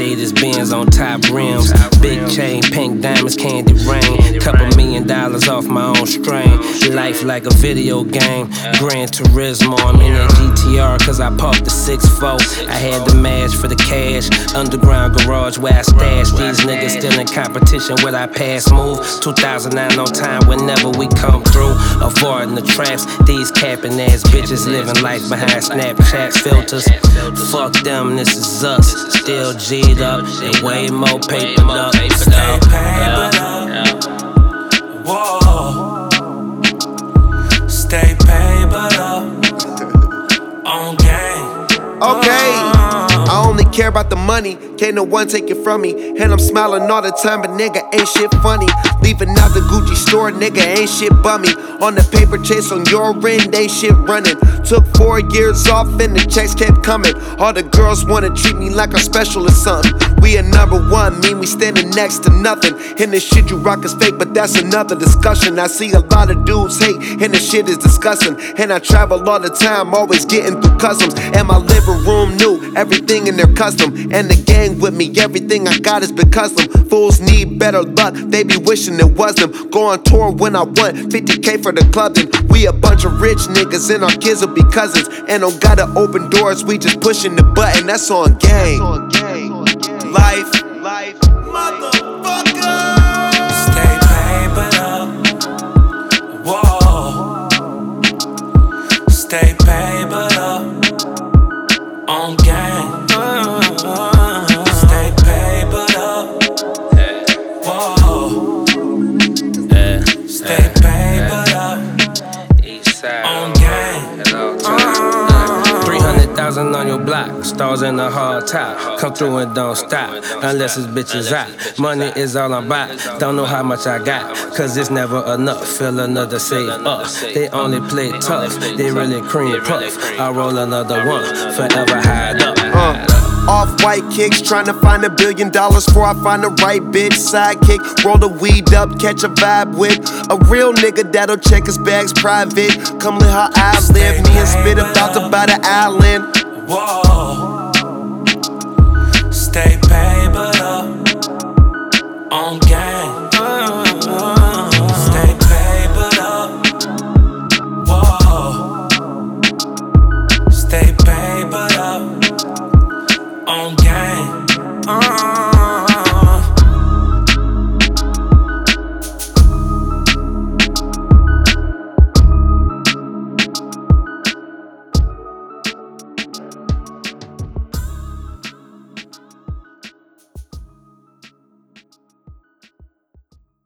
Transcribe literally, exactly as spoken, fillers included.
Mercedes Benz on top rims, big chain, pink diamonds, candy rain. Couple million dollars off my own strain. Life like a video game, Gran Turismo. I'm in that G T R cause I parked the six four. I had the mash for the cash, underground garage where I stash. These niggas still in competition with our past move. two thousand nine on time whenever we come through. Avoiding the traps, these capping ass bitches living life behind Snapchat filters. Fuck them, this is us. Still G'd up and way more papered up. Stay papered up. Whoa. Stay papered up. On game. Okay. I only care about the money, can't no one take it from me. And I'm smiling all the time, but nigga ain't shit funny. Leaving out the Gucci store, nigga ain't shit bummy. On the paper chase on your end, ain't shit running. Took four years off and the checks kept coming. All the girls wanna treat me like I'm special or something. We are number one, mean we standing next to nothing. And the shit you rock is fake, but that's another discussion. I see a lot of dudes hate, and the shit is disgusting. And I travel all the time, always getting through customs. And my living room new, everything in their custom. And the gang with me, everything I got is been custom. Fools need better luck, they be wishing it was them. Go on tour when I want, fifty K for the clubbing. We a bunch of rich niggas and our kids will be cousins. And don't gotta open doors, we just pushing the button, that's on gang. Life, life, motherfucker. Stay papered up. Whoa. Stay papered up. On game. Stay papered up. Whoa. Stay papered up. On game. three hundred thousand on your block, stars in the hard top. Come through and don't stop, unless it's bitches out. Money is all I'm about, don't know how much I got, cause it's never enough. Fill another save up, they only play tough, they really cream puff. I roll another one, forever hide up. Uh. Off-white kicks, trying to find a billion dollars before I find the right bitch. Sidekick, roll the weed up, catch a vibe with a real nigga that'll check his bags private. Come let how I live, me and Spit about to buy the island. Whoa. Stay papered up. On game. Stay papered up. Whoa. Stay papered up. On game. Uh